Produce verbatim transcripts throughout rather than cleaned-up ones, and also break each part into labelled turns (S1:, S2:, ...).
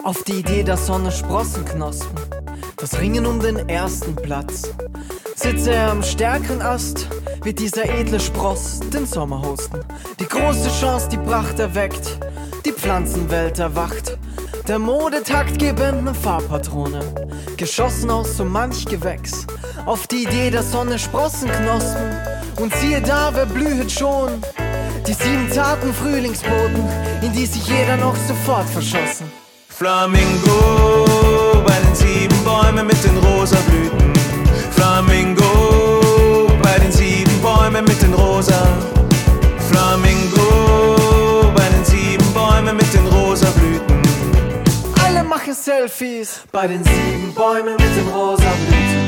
S1: Auf die Idee der Sonne Sprossenknospen, das Ringen um den ersten Platz. Sitze er am stärkeren Ast, wird dieser edle Spross den Sommer hosten. Die große Chance, die Pracht erweckt, die Pflanzenwelt erwacht. Der modetaktgebenden Farbpatrone, geschossen aus so manch Gewächs. Auf die Idee der Sonne Sprossenknospen, und siehe da, wer blühet schon. Die sieben zarten Frühlingsboten, in die sich jeder noch sofort verschossen.
S2: Flamingo bei den sieben Bäumen mit den rosa Blüten. Flamingo bei den sieben Bäumen mit den rosa. Flamingo bei den sieben Bäumen mit den rosa Blüten.
S1: Alle machen Selfies bei den sieben Bäumen mit den rosa Blüten.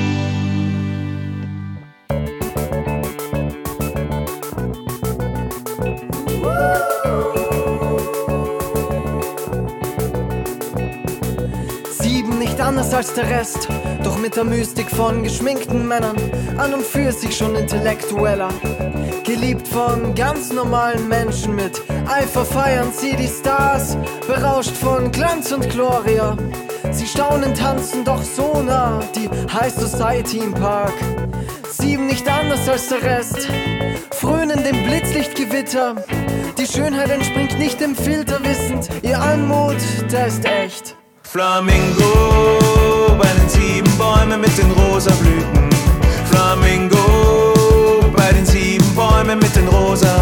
S1: Sieben nicht anders als der Rest, doch mit der Mystik von geschminkten Männern, an und für sich schon intellektueller. Geliebt von ganz normalen Menschen, mit Eifer feiern sie die Stars, berauscht von Glanz und Gloria. Sie staunen, tanzen doch so nah, die High Society im Park. Sieben nicht anders als der Rest, frönen dem Blitzlichtgewitter. Die Schönheit entspringt nicht dem Filter, wissend, ihr Anmut, der ist echt.
S2: Flamingo bei den sieben Bäumen mit den rosa Blüten. Flamingo bei den sieben Bäumen mit den rosa.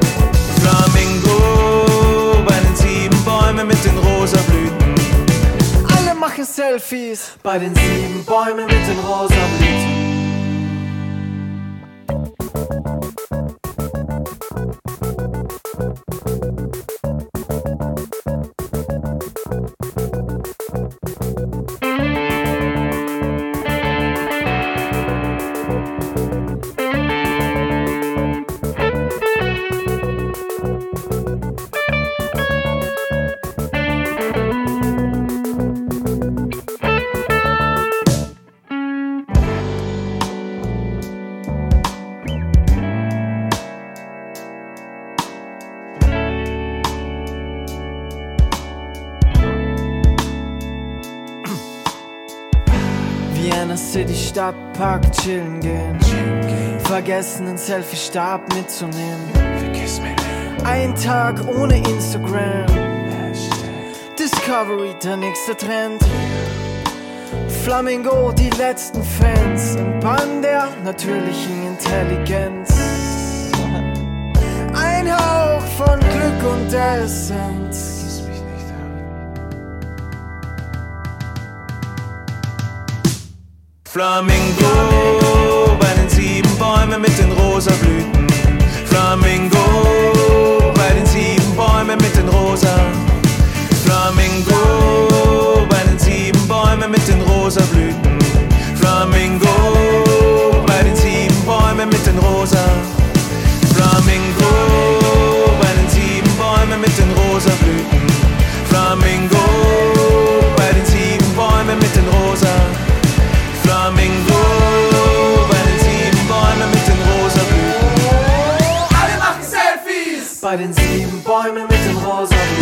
S2: Flamingo bei den sieben Bäumen mit den rosa Blüten.
S1: Alle machen Selfies bei den sieben Bäumen mit den rosa Blüten. Vienna City Stadtpark chillen gehen, vergessen den Selfie-Stab mitzunehmen. Ein Tag ohne Instagram, Discovery der nächste Trend. Flamingo die letzten Fans, im Bann der natürlichen Intelligenz. Ein Hauch von Glück und Essenz.
S2: Flamingo bei den sieben Bäumen mit den rosa Blüten. Flamingo bei den sieben Bäumen mit den rosa. Flamingo bei den sieben Bäumen mit den rosa Blüten. Flamingo bei den sieben Bäumen mit den rosa. Flamingo bei den sieben Bäumen mit den rosa Blüten. Flamingo bei den sieben Bäumen mit den rosa. Flamingo bei den sieben Bäumen mit den rosa Blüten.
S1: Alle machen Selfies bei den sieben Bäumen mit den rosa Blüten.